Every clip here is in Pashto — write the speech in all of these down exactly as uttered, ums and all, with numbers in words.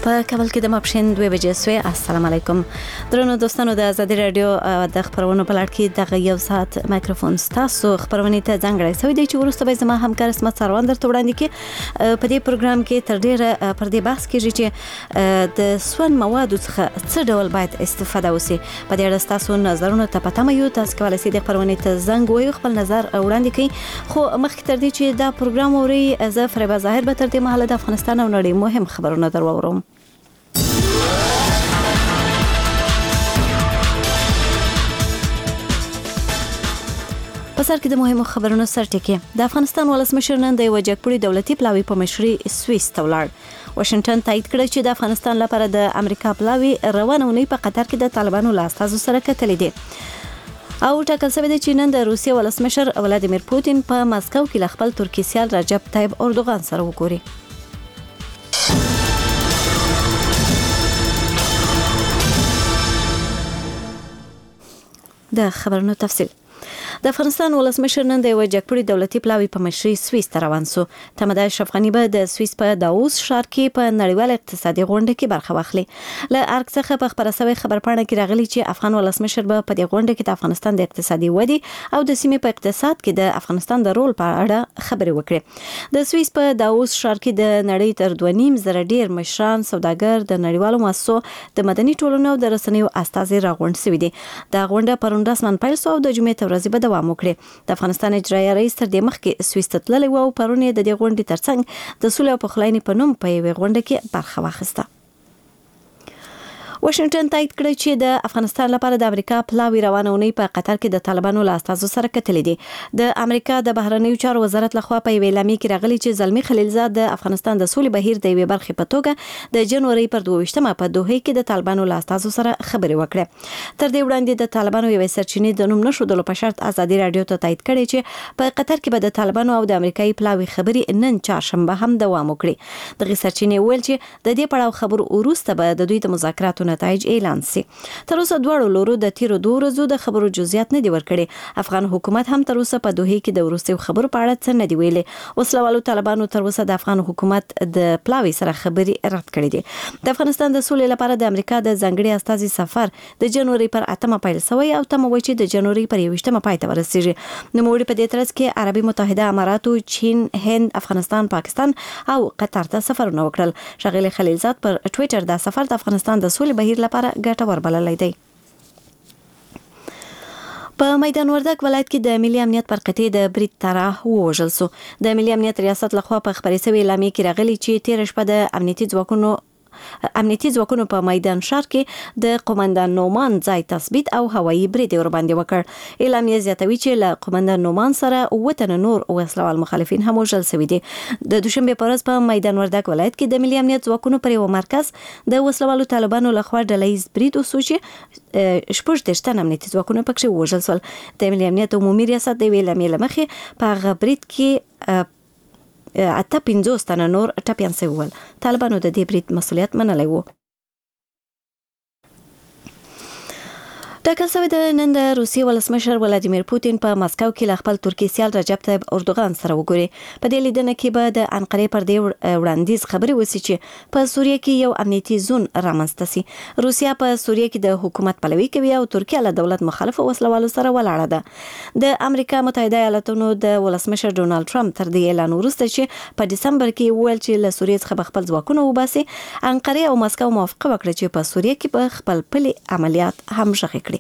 په کابل کې د ماپښین دوه بجې سوې. السلام علیکم درنو دوستانو، د آزادي رادیو د خبرونو په لړ کې دغه یو ساعت مایکروفون ستاسو خبرونه ته ځانګړی شوی دی چې وروسته به زما همکار اسمت سروان درته وړاندې کړي. په دې پروګرام کې تر ډیره پر دې بحث کېږي چې د سون موادو څخه څه ډول باید استفاده وشي. په دې اړه تاسو نظرونه ته پته مې یو تاسو کولای شئ د خبرونه ته زنګ ووهئ، خپل نظر وړاندې کړئ. خو مخکې تر دې چې دا پروګرام اورئ، زه فریبا ظاهر به تر دې مهاله د افغانستان او نړۍ مهم خبرونه درواورم. په سر کې د مهمو خبرونو سرټکی. د افغانستان ولسمشر نن د یو جګپوړي دولتي پلاوي په مشرۍ سویس ته ولاړ. واشنگټن تایید کړ چې د افغانستان لپاره د امریکا پلاوي روانه ونی په قطر کې د طالبانو له استازو سره کتلې دي او ټاکل شوی دی چې نن د روسیې ولسمشر ولادیمیر پوتین په مسکو کې له خپل ترکي سیال رجب طیب اردوغان سره وګوري. د خبرونو تفصیل. د افغانستان ولسمشر نن د یو جګپوړي دولتي پلاوي په مشرۍ سویس ته روان سو. تمدای اشرف غنی به د سویس په داووس ښار کې په نړیوال اقتصادي غونډه کې برخه واخلي. له ارګ څخه په خبره شوی خبرپاڼه کې راغلی چې افغان ولسمشر به په دې غونډه کې د افغانستان د اقتصادي ودی او د سیمې په اقتصاد کې د افغانستان د رول په اړه خبرې وکړي. د سویس په داووس ښار کې د نړۍ تر دوه نیم زره ډیر مشران، سوداګر، د نړیوالو مؤسسو، د مدني ټولنو او د رسنیو استازي راغونډ شوي دي. دا غونډه پرون رسماً پیل شو او د جمعې تر ورځې به دوام وکړي. د افغانستان اجرایي رئیس تر دې مخکې سویس ته تللی و او پرون یې د دې غونډې ترڅنګ د سولې او پخلاینې په نوم په یوې غونډه کې برخه واخیسته. واشنگټن تایید کړ چې د افغانستان لپاره د امریکا پلاوي روانه ونی په قطر کې د طالبانو له استازو سره کتلې دي. د امریکا د بهرنیو چارو وزارت لخوا په یوې اعلامیه کې راغلی چې زلمی خلیلزاد د افغانستان د سولې بهیر د یوې برخې په توګه د جنوري پر دوه ویشتمه په دوحه کې د طالبانو له استازو سره خبرې وکړې. تر دې وړاندې د طالبانو یوې سرچینې د نوم نشودلو په شرط آزادي رادیو ته تایید کړي چې په قطر کې به د طالبانو او د امریکایي پلاوي خبرې نن چهارشنبه هم دوام وکړي. دغه سرچینې ویل چې د دې پړاو خبرو وروسته به د دوی د مذاکراتو نتایج اعلان شي. تر اوسه دواړو لورو د تیرو دوه ورځو د خبرو جزئیات نه دي ورکړي. افغان حکومت هم تر اوسه په دوحه کې د وروستیو خبرو په اړه څه نه دی ویلي. وسلوالو طالبانو تر اوسه د افغان حکومت د پلاوي سره خبرې رد کړې دي. د افغانستان د سولې لپاره د امریکا د ځانګړي استازي سفر د جنوري پر اتمه پیل شوی او تم وایي چې د جنوري پر یوویشتمه پای ته ورسیږي. نوموړي په دې ترڅ کې عربي متحده اماراتو، چین، هند، افغانستان، پاکستان او قطر ته سفرونه وکړل. ښاغلي خلیلزاد پر ټویټر دا سفر د افغانستان د سولې بهیر لپاره ګټور بللی دی. په میدان وردګ ولایت کې د ملي امنیت پر قطعه د برید طرح ووژل سو. د ملي امنیت ریاست لخوا په خبري شوی اعلامیه کې راغلی چې تیر شپه د امنیتي ځواکونو امنیتي ځواکونو په میدان ښار کې د قومندان نومان ځای تثبیت او هوایي برید ورباندې وکړ. اعلامیه زیاتوي چې له قومندان نومان سره اووه تنه نور وسلوال مخالفین هم وژل شوي دي. د دوشنبه په ورځ په میدان وردګ ولایت کې د ملي امنیت ځواکونو پر یو مرکز د وسلوالو طالبانو لخوا ډلهییز برید وسو چې شپږ دېرش تنه امنیتي ځواکونه پکې وژل شول. د ملي امنیت عمومي ریاست د اعلامیې له مخې په هغه برید کې اته پنځوس تنه نور ټپیان شوي ول. طالبانو د دې برید مسؤلیت منلی و. ټاکل شوی د نن د روسیې ولسمشر ولادیمیر پوتین په مسکو کې له خپل ترکي سیال رجب طیب اردوغان سره وګوري. په دې لیدنه کې به د انقرې پر دې وړاندیز خبرې وشي چې په سوریه کې یو امنیتي زون رامنځته شي. روسیا په سوریه کې د حکومت پلوي کوي او ترکیه له دولت مخالف وسلوالو سره ولاړه ده. د امریکا متحده ایالاتونو د ولسمشر ډونالد ټرمپ تر دې اعلان وروسته چې په دسمبر کې ویل چې له سوریې څخه خپل ځواکونه وباسي، انقرې او مسکو موافقه وکړه چې په سوریه کې به خپل پلي عملیات هم شغې کړي.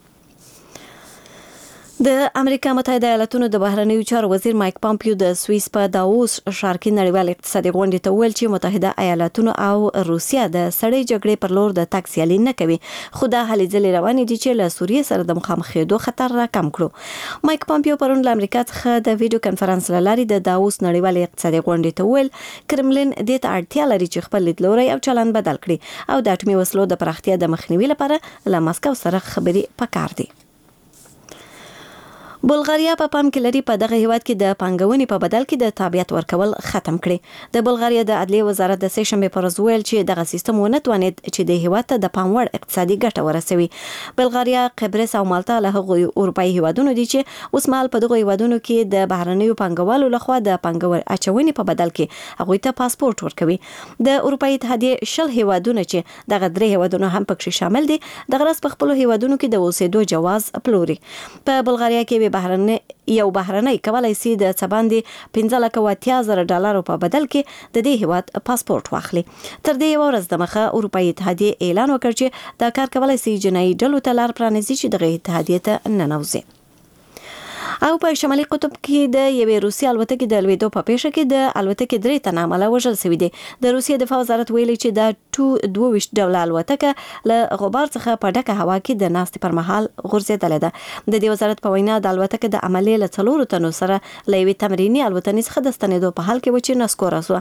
د امریکا متحده ایالاتونو د بهرنیو چارو وزیر مایک پامپیو د سویس په داووس ښار کې نړیوال اقتصادي غونډې ته ویل چې متحده ایالاتونو او روسیا د سړې جګړې پر لور د تګ سیالي نه کوي، خو دا هلې ځلې روانې دي چې له سوریې سره د مخامخېدو خطر راکم کړو. مایک پامپیو پرون له امریکا څخه د ویډیو کنفرانس له لارې د داووس نړیوال اقتصادي غونډې ته ویل کرملین دې ته اړتیا لري چې خپل لیدلوری او چلند بدل کړي او د اټومي وسلو د پراختیا د مخنیوي لپاره له مسکو سره خبرې پکار دي. بلغاریا په پام کې لري په دغه هیواد کې د پانګونې په بدل کې د تابعیت ورکول ختم کړي. د بلغاریا د عدلیې وزارت د سه شنبه پر ورځ ویل چې دغه سیستم ونه توانید چې د هیواد ته د پام وړ اقتصادي ګټه ورسوي. بلغاریا، قبرس او مالټا له هغو اروپایي هیوادونو دي چې اوس مهال په دغه هیوادونو کې د بهرنیو پانګوالو لخوا د پانګور اچونې په بدل کې هغوی ته پاسپورت ورکوي. د اروپایي اتحادیې شل هیوادونه چې دغه درې هیوادونه هم پکې شامل دي دغه راس په خپل هیوادونو کې د اوسېدو جواز پلوري. په بلغاریا کې به بهرنی یو بهرنی کولای شي د څباندې پنځه لک او اتیا زره ډالرو په بدل کې د دې هیواد پاسپورت واخلي. تر دې یو ورځ د مخه اروپایي اتحادیې اعلان وکړ چې دا کار کولای شي جنایي ډلو ته لار پرانیزي چې دغه اتحادیې ته ننوځي. او په شمالي قطب کې د یوې روسي الوتکې د لوېدو په پیښه کې د الوتکې درې تنه عمله وژل شوي دي. د روسیې دفاع وزارت ویلي چې د ټو دوه ویشت ډوله الوتکه له غبار څخه په ډکه هوا کې د ناستې پر مهال غورځېدلې ده. د دې وزارت په وینا د الوتکه د عملې له څلورو تنو سره له یوې تمریني الوتنې څخه د ستنېدو په حال کې و چې نسکوره شوه.